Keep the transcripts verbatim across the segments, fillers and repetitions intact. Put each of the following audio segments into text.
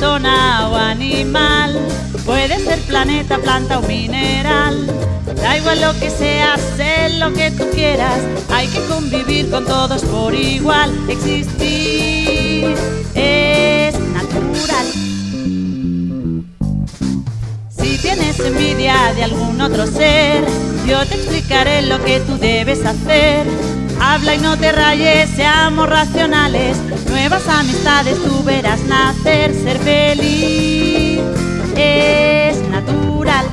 persona o animal, puede ser planeta, planta o mineral. Da igual lo que seas, sé lo que tú quieras, hay que convivir con todos por igual. Existir es natural. Si tienes envidia de algún otro ser, yo te explicaré lo que tú debes hacer. Habla y no te rayes, seamos racionales, nuevas amistades tú verás nacer. Ser feliz es natural.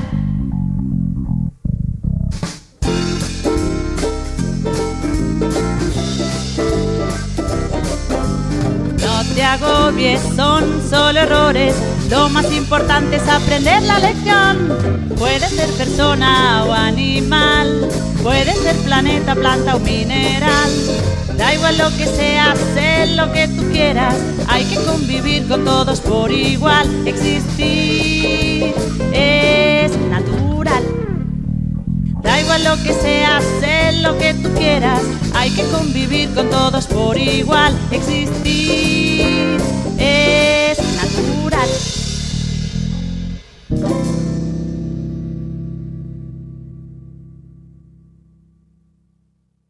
No te agobies, son solo errores, lo más importante es aprender la lección. Puede ser persona o animal, puede ser planeta, planta o mineral. Da igual lo que sea, sé lo que tú quieras, hay que convivir con todos por igual. Existir es natural. Da igual lo que sea, sé lo que tú quieras, hay que convivir con todos por igual. Existir